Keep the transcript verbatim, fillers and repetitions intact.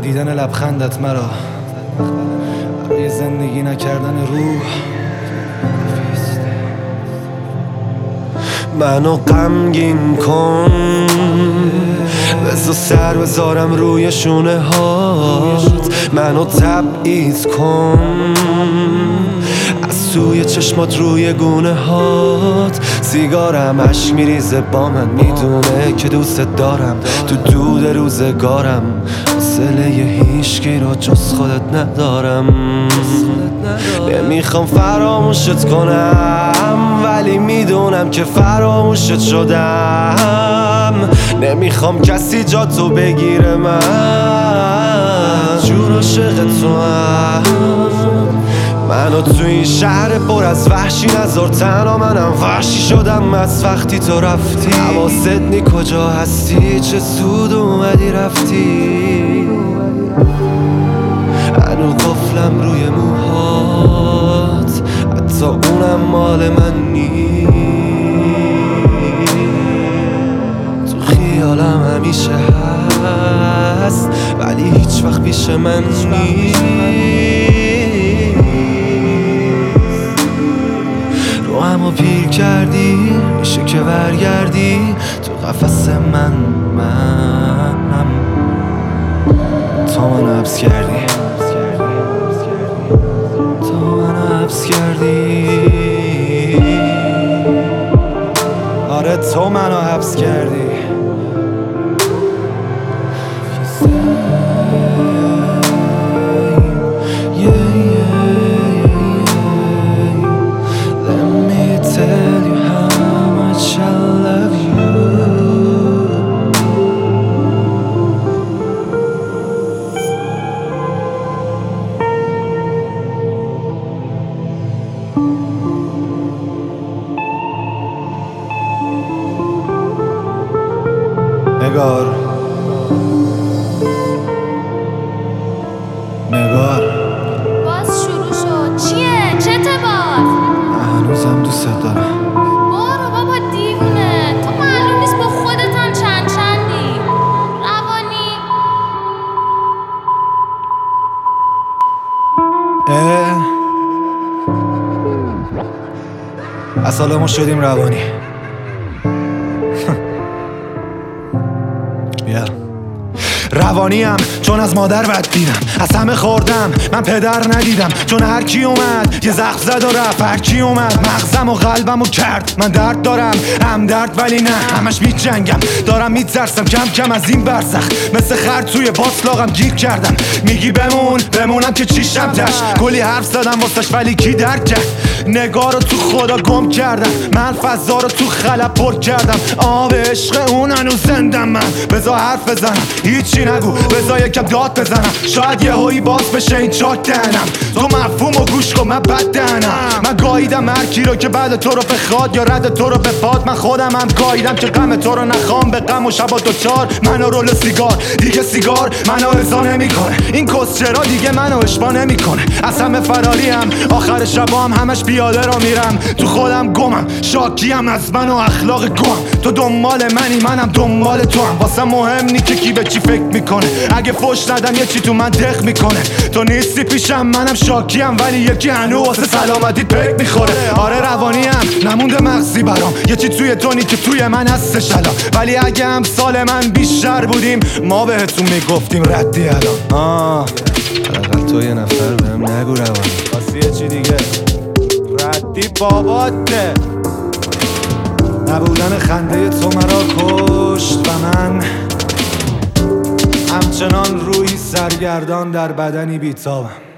ندیدن لبخندت مرا برای زندگی نکردن روح منو غمگین کن، بذار سر بذارم روی شونه هات، منو تبعیض کن از توی چشمات روی گونه هات. سیگارم عشق میریزه با من، میدونه که دوست دارم، تو دود روزگارم حوصله هیچکی رو جز خودت ندارم. نمیخوام فراموشت کنم ولی میدونم که فراموشت شدم. نمیخوام کسی جا تو بگیره، من جور عاشق تو هم. منو تو این شهر پر از وحشی نذار تنها، منم وحشی شدم از وقتی تو رفتی. حواست نی کجا هستی، چه سود اومدی رفتی. هنو قفلم روی موهات، حتی اونم مال من نیست. تو خیالم همیشه هست ولی هیچ وقت پیش من نیست. رو همو پیر کردی، میشه که برگردی تو قفس من. منم تو منو حبس کردی، تو منو حبس کردی. آره تو منو حبس کردی. نگار نگار باز شروع شد. چیه؟ چه باز؟ هنوزم دوست دارم. بارو بابا دیوونه، تو معلوم نیست با خودت هم چند چندی. روانی اه از حالا ما شدیم روانی. بیا روانیم چون از مادر بد دیدم، از همه خوردم من پدر ندیدم. چون هر کی اومد یه زخم زد و رفت، هر کی اومد مغزم و قلبم و کرد. من درد دارم هم درد ولی نه همش میجنگم، دارم میترسم کم کم از این برزخ. مثل خر توی باطلاقم گیر کردم. میگی بمون بمونم که چیشم تش، کلی حرف زدم واسش ولی کی درک کرد. نگار رو تو خدا گم کردم، من فضا رو تو خلا پر کردم. آب عشق اون هنوز زندم. من بذار حرف بزنم هیچی نگو، بذار یکم داد بزنم شاید یه هایی باز بشه این چاک دهنم. تو مفهوم و گوش کن من بد دهنم. من گاییدم هر کی رو که بعد تو رو بخواد یا رد تو رو بپاد. من خودم هم گاییدم که غم تو رو نخوام، به غم و شبا دوچار. منو رول سیگار دیگه سیگار منو ارضا نمیکنه، این کسچرا دیگه منو اشبا نمیکنه. از همه فراری هم آخر شبا هم همش پیاده رو میرم. تو خودم گمم شاکیم از من و اخلاق گم. تو دنبال منی منم دنبال تو هم، واسه مهم نی که کی به چی فکر میکنه. اگه فوش ندم یه چی تو من دق میکنه. تو نیستی پیشم منم شاکیم ولی یکی هنو واسه سلامتیت پک میخوره. آره روانیم نمونده مغزی برام، یه چی توی تونی که توی من هستش الان. ولی اگه هم سال من بیشتر بودیم ما بهتون میگفتیم ردی الان. آه حداقل تو یه نفر بهم نگو روانی، واسه یه چی دیگه ردی باباته. نبودن خنده تو مرا کشت و من همچنان روی سرگردان در بدنی بیتابم.